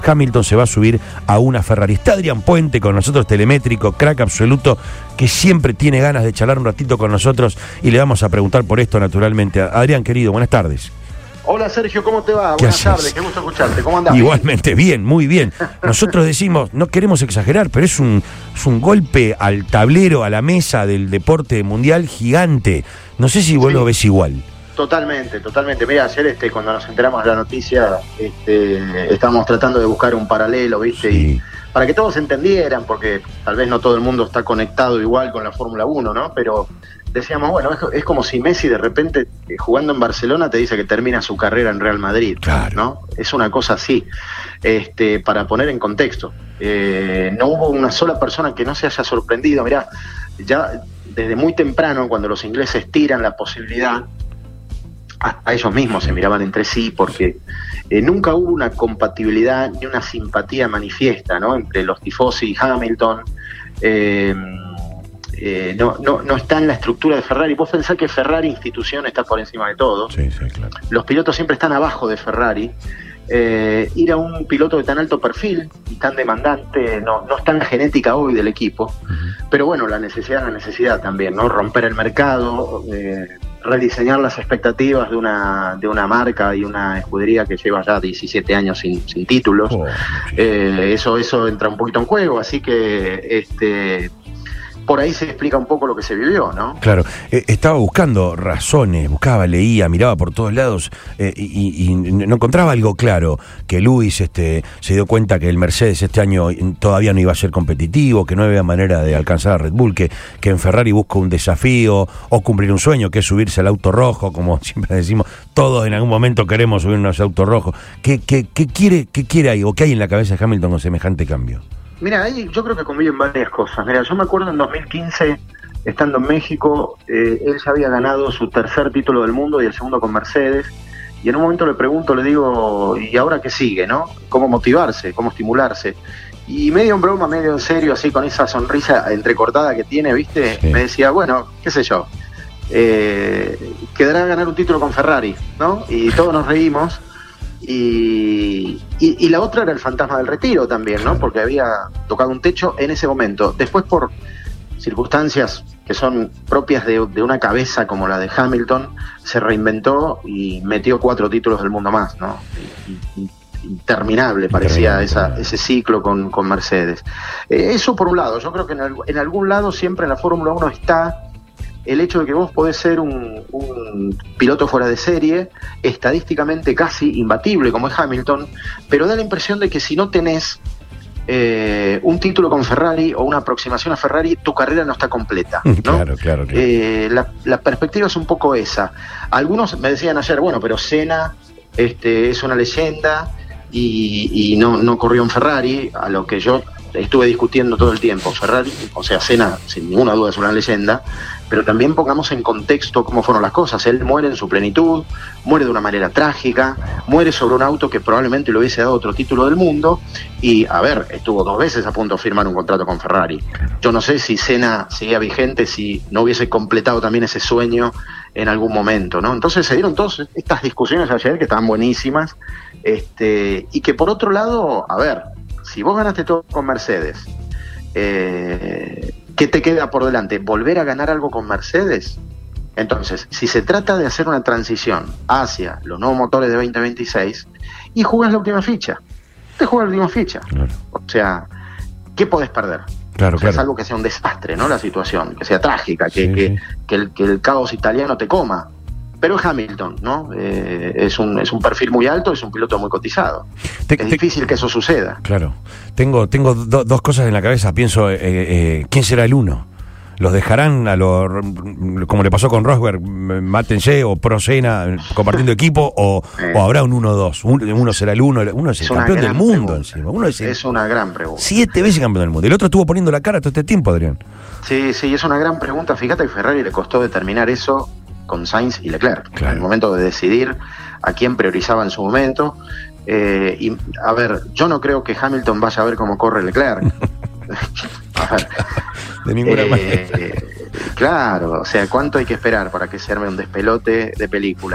Hamilton se va a subir a una Ferrari. Está Adrián Puente con nosotros, telemétrico, crack absoluto, que siempre tiene ganas de charlar un ratito con nosotros y le vamos a preguntar por esto naturalmente. Adrián, querido, buenas tardes. Hola Sergio, ¿cómo te va? Buenas tardes, qué gusto escucharte. ¿Cómo andás? Igualmente, bien, muy bien. Nosotros decimos, no queremos exagerar, pero es un golpe al tablero, a la mesa del deporte mundial gigante. No sé si vos lo ves igual. Totalmente. Mira, ayer cuando nos enteramos de la noticia, estábamos tratando de buscar un paralelo, ¿viste? Sí. Y para que todos entendieran, porque tal vez no todo el mundo está conectado igual con la Fórmula 1, ¿no? Pero decíamos, bueno, es como si Messi de repente, jugando en Barcelona, te dice que termina su carrera en Real Madrid, claro, ¿no? Es una cosa así, para poner en contexto. No hubo una sola persona que no se haya sorprendido. Mirá, ya desde muy temprano, cuando los ingleses tiran la posibilidad, a ellos mismos se miraban entre sí, porque nunca hubo una compatibilidad ni una simpatía manifiesta, ¿no?, entre los tifosi y Hamilton. No está en la estructura de Ferrari. Vos pensás que Ferrari, institución, está por encima de todo. Sí, claro. Los pilotos siempre están abajo de Ferrari. Ir a un piloto de tan alto perfil y tan demandante no está en la genética hoy del equipo. Uh-huh. Pero bueno, la necesidad también, ¿no? Romper el mercado, rediseñar las expectativas de una marca y una escudería que lleva ya 17 años sin títulos. Eso entra un poquito en juego, así que por ahí se explica un poco lo que se vivió, ¿no? Claro, estaba buscando razones, leía, miraba por todos lados y no encontraba algo claro, que Lewis se dio cuenta que el Mercedes este año todavía no iba a ser competitivo, que no había manera de alcanzar a Red Bull, que en Ferrari busca un desafío o cumplir un sueño, que es subirse al auto rojo, como siempre decimos, todos en algún momento queremos subirnos al auto rojo. ¿Qué quiere ahí, o qué hay en la cabeza de Hamilton con semejante cambio? Mira, ahí yo creo que conviven varias cosas. Mira, yo me acuerdo en 2015, estando en México, él ya había ganado su tercer título del mundo y el segundo con Mercedes, y en un momento le pregunto, le digo, ¿y ahora qué sigue, no? ¿Cómo motivarse? ¿Cómo estimularse? Y medio en broma, medio en serio, así con esa sonrisa entrecortada que tiene, ¿viste? Sí. Me decía, bueno, qué sé yo, quedará a ganar un título con Ferrari, ¿no? Y todos nos reímos. Y la otra era el fantasma del retiro también, ¿no? Porque había tocado un techo en ese momento. Después, por circunstancias que son propias de una cabeza como la de Hamilton, se reinventó y metió 4 títulos del mundo más, ¿no? Interminable parecía ese ciclo con Mercedes. Eso por un lado. Yo creo que en algún lado siempre en la Fórmula 1 está el hecho de que vos podés ser un piloto fuera de serie, estadísticamente casi imbatible como es Hamilton, pero da la impresión de que si no tenés un título con Ferrari o una aproximación a Ferrari, tu carrera no está completa, ¿no? Claro. La perspectiva es un poco esa. Algunos me decían ayer, bueno, pero Senna es una leyenda y no corrió en Ferrari, a lo que yo estuve discutiendo todo el tiempo. Ferrari, o sea, Senna, sin ninguna duda es una leyenda, pero también pongamos en contexto cómo fueron las cosas. Él muere en su plenitud, muere de una manera trágica, muere sobre un auto que probablemente le hubiese dado otro título del mundo, y, a ver, estuvo 2 veces a punto de firmar un contrato con Ferrari. Yo no sé si Senna seguía vigente, si no hubiese completado también ese sueño en algún momento, ¿no? Entonces se dieron todas estas discusiones ayer que estaban buenísimas, y que por otro lado, a ver, si vos ganaste todo con Mercedes, ¿qué te queda por delante? ¿Volver a ganar algo con Mercedes? Entonces, si se trata de hacer una transición hacia los nuevos motores de 2026 y jugás la última ficha, te juegas la última ficha. Claro. O sea, ¿qué podés perder? Claro. Es algo que sea un desastre, ¿no? La situación, que sea trágica, que el caos italiano te coma. Pero es Hamilton, ¿no? Es un perfil muy alto, es un piloto muy cotizado. Es difícil que eso suceda. Claro. Tengo dos cosas en la cabeza. Pienso, ¿quién será el uno? ¿Los dejarán como le pasó con Rosberg, mátense, o Pro Senna compartiendo equipo, o habrá un 1-2? Uno será el uno es el campeón del mundo encima. Es una gran pregunta. 7 veces campeón del mundo. El otro estuvo poniendo la cara todo este tiempo, Adrián. Sí, es una gran pregunta. Fíjate que Ferrari le costó determinar eso con Sainz y Leclerc, claro, en el momento de decidir a quién priorizaba en su momento. Y a ver, yo no creo que Hamilton vaya a ver cómo corre Leclerc. A ver, de ninguna manera. Claro, o sea, ¿cuánto hay que esperar para que se arme un despelote de película ahí?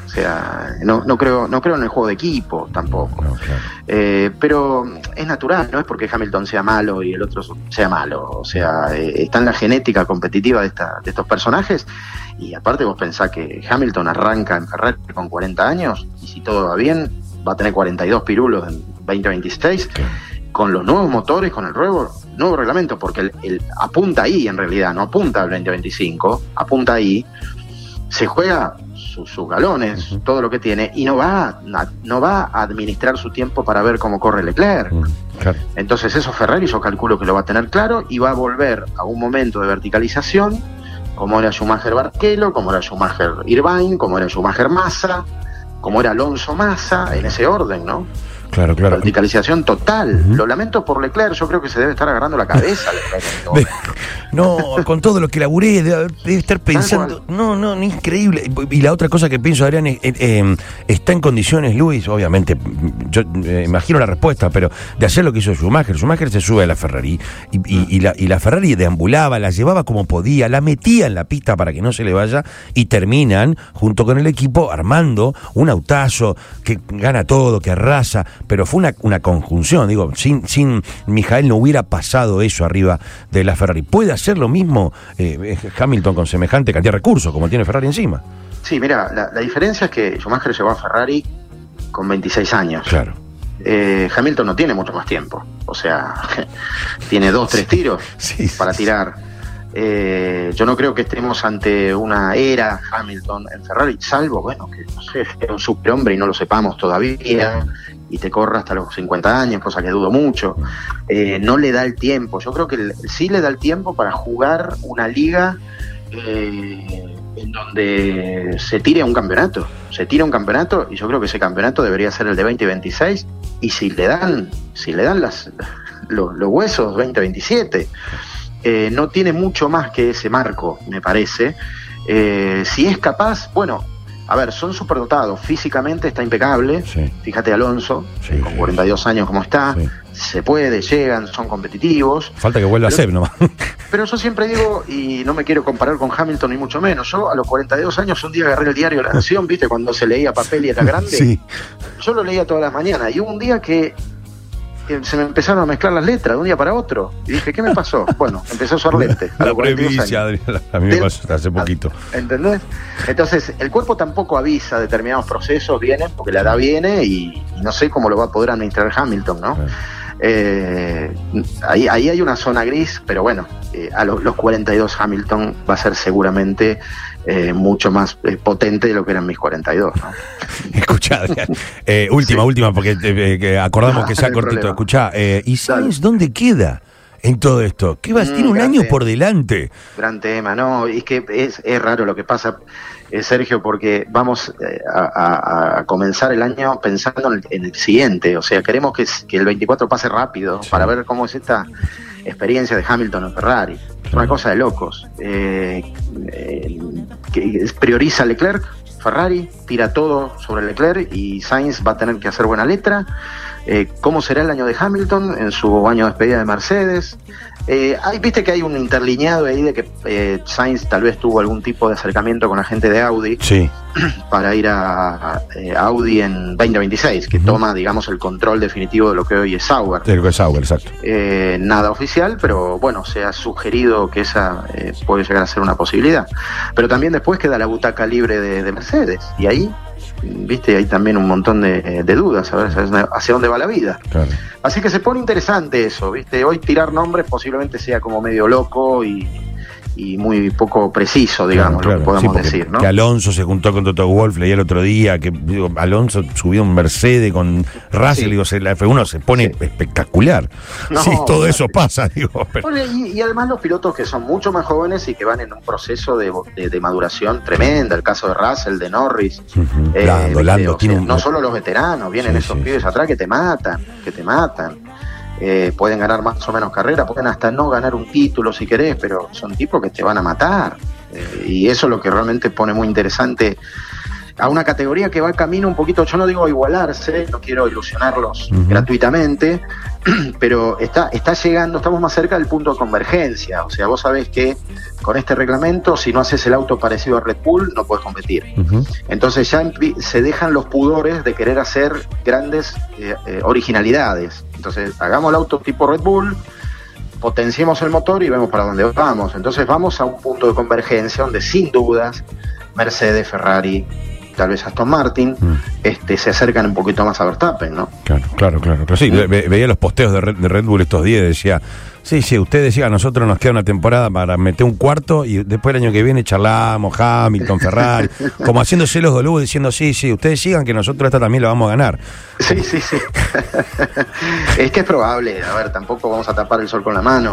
sea, no creo en el juego de equipo tampoco. No, claro. Pero es natural, no es porque Hamilton sea malo y el otro sea malo. O sea, está en la genética competitiva de estos personajes. Y aparte vos pensás que Hamilton arranca en Ferrari con 40 años y si todo va bien, va a tener 42 pirulos en 2026, con los nuevos motores, con el nuevo reglamento, porque el apunta ahí en realidad, no apunta al 2025, apunta ahí, se juega sus galones, todo lo que tiene, y no va a administrar su tiempo para ver cómo corre Leclerc. Claro. Entonces eso Ferrari yo calculo que lo va a tener claro y va a volver a un momento de verticalización, como era Schumacher Barrichello, como era Schumacher Irvine, como era Schumacher Massa, como era Alonso Massa, en ese orden, ¿no? Claro. Verticalización total. Lo lamento por Leclerc, yo creo que se debe estar agarrando la cabeza Leclerc. No, con todo lo que laburé, debe estar pensando. No, increíble. Y la otra cosa que pienso, Adrián, está en condiciones, Luis, obviamente, yo imagino la respuesta, pero de hacer lo que hizo Schumacher. Schumacher se sube a la Ferrari y la Ferrari deambulaba, la llevaba como podía, la metía en la pista para que no se le vaya y terminan, junto con el equipo, armando un autazo que gana todo, que arrasa. Pero fue una conjunción, digo, sin Mijael no hubiera pasado eso arriba de la Ferrari. ¿Puede hacer lo mismo Hamilton con semejante cantidad de recursos como tiene Ferrari encima? Sí, mira, la diferencia es que Schumacher llegó a Ferrari con 26 años. Claro. Hamilton no tiene mucho más tiempo, o sea, tiene 2-3 tiros para tirar. Yo no creo que estemos ante una era Hamilton en Ferrari, salvo, bueno, que no sé, es un superhombre y no lo sepamos todavía y te corra hasta los 50 años, cosa que dudo mucho. No le da el tiempo. Yo creo que sí le da el tiempo para jugar una liga en donde se tire un campeonato. Se tira un campeonato y yo creo que ese campeonato debería ser el de 2026 y si le dan los huesos 2027. No tiene mucho más que ese marco, me parece. Si es capaz, bueno, a ver, son superdotados, físicamente está impecable. Sí. Fíjate Alonso, con 42 años como está, se puede, llegan, son competitivos. Falta que vuelva a ser nomás. Pero yo siempre digo, y no me quiero comparar con Hamilton ni mucho menos, yo a los 42 años un día agarré el diario La Nación, ¿viste? Cuando se leía papel y era grande. Sí. Yo lo leía todas las mañanas, y hubo un día que se me empezaron a mezclar las letras de un día para otro. Y dije, ¿qué me pasó? Bueno, empecé a usar lentes. La previsión, Adrián, a mí me pasó hace poquito. ¿Entendés? Entonces, el cuerpo tampoco avisa determinados procesos, vienen, porque la edad viene y no sé cómo lo va a poder administrar Hamilton, ¿no? Ahí hay una zona gris, pero bueno, a los 42 Hamilton va a ser seguramente mucho más potente de lo que eran mis 42, ¿no? Escuchá, última, porque acordamos que sea cortito. Escuchá, ¿y Sainz dónde queda en todo esto? ¿Qué vas? Tiene un año por delante. Gran tema, no, es que es raro lo que pasa, Sergio, porque vamos a comenzar el año pensando en el siguiente, o sea, queremos que el 24 pase rápido para ver cómo es esta experiencia de Hamilton en Ferrari. Es una cosa de locos. Que prioriza Leclerc, Ferrari, tira todo sobre Leclerc y Sainz va a tener que hacer buena letra. ¿Cómo será el año de Hamilton en su año de despedida de Mercedes? Viste que hay un interlineado ahí de que Sainz tal vez tuvo algún tipo de acercamiento con la gente de Audi para ir a Audi en 2026, que toma, digamos, el control definitivo de lo que hoy es Sauber. De lo que es Sauber, exacto. Nada oficial, pero bueno, se ha sugerido que esa puede llegar a ser una posibilidad. Pero también después queda la butaca libre de Mercedes, y ahí viste, hay también un montón de dudas, a ver hacia dónde va la vida. Claro. Así que se pone interesante eso, viste. Hoy tirar nombres posiblemente sea como medio loco y muy poco preciso, digamos, lo que podemos decir, ¿no? Que Alonso se juntó con Toto Wolff, leí el otro día que Alonso subió un Mercedes con Russell, digo, la F1 se pone espectacular. No, todo eso pasa, digo. Pero... Y además los pilotos que son mucho más jóvenes y que van en un proceso de maduración tremenda, el caso de Russell, de Norris. Lando, no solo los veteranos, vienen esos pibes atrás que te matan. Pueden ganar más o menos carrera, pueden hasta no ganar un título si querés, pero son tipos que te van a matar. Y eso es lo que realmente pone muy interesante a una categoría que va camino un poquito, yo no digo a igualarse, no quiero ilusionarlos gratuitamente, pero está llegando, estamos más cerca del punto de convergencia. O sea, vos sabés que con este reglamento, si no haces el auto parecido a Red Bull, no puedes competir. Entonces ya se dejan los pudores de querer hacer grandes originalidades. Entonces, hagamos el auto tipo Red Bull, potenciemos el motor y vemos para dónde vamos. Entonces vamos a un punto de convergencia donde sin dudas Mercedes, Ferrari, tal vez Aston Martin, se acercan un poquito más a Verstappen, ¿no? Claro. Sí, veía los posteos de Red Bull estos días y decía, sí, usted decía, a nosotros nos queda una temporada para meter un cuarto y después el año que viene charlamos, Hamilton, Ferrari, como haciéndose los doludos diciendo, sí, ustedes sigan que nosotros esta también la vamos a ganar. Sí. Es que es probable, a ver, tampoco vamos a tapar el sol con la mano.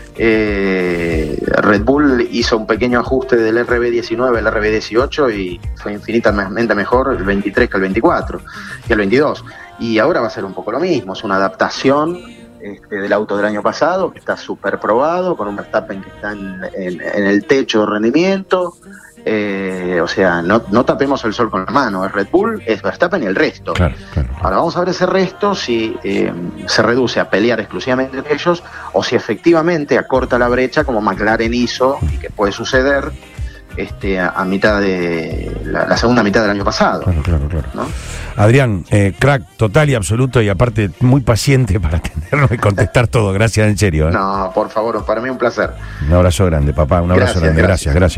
Red Bull hizo un pequeño ajuste del RB19 al RB18 y fue infinitamente mejor el 23 que el 24 y el 22, y ahora va a ser un poco lo mismo, es una adaptación del auto del año pasado que está súper probado, con un Verstappen que está en el techo de rendimiento. O sea, no tapemos el sol con la mano. Es Red Bull, es Verstappen y el resto. Claro. Ahora vamos a ver ese resto si se reduce a pelear exclusivamente entre ellos o si efectivamente acorta la brecha como McLaren hizo y que puede suceder a mitad de la segunda mitad del año pasado. Claro. ¿No? Adrián, crack total y absoluto, y aparte muy paciente para atendernos y contestar todo. Gracias, en serio. No, por favor, para mí un placer. Un abrazo grande, papá. Un abrazo grande. Gracias.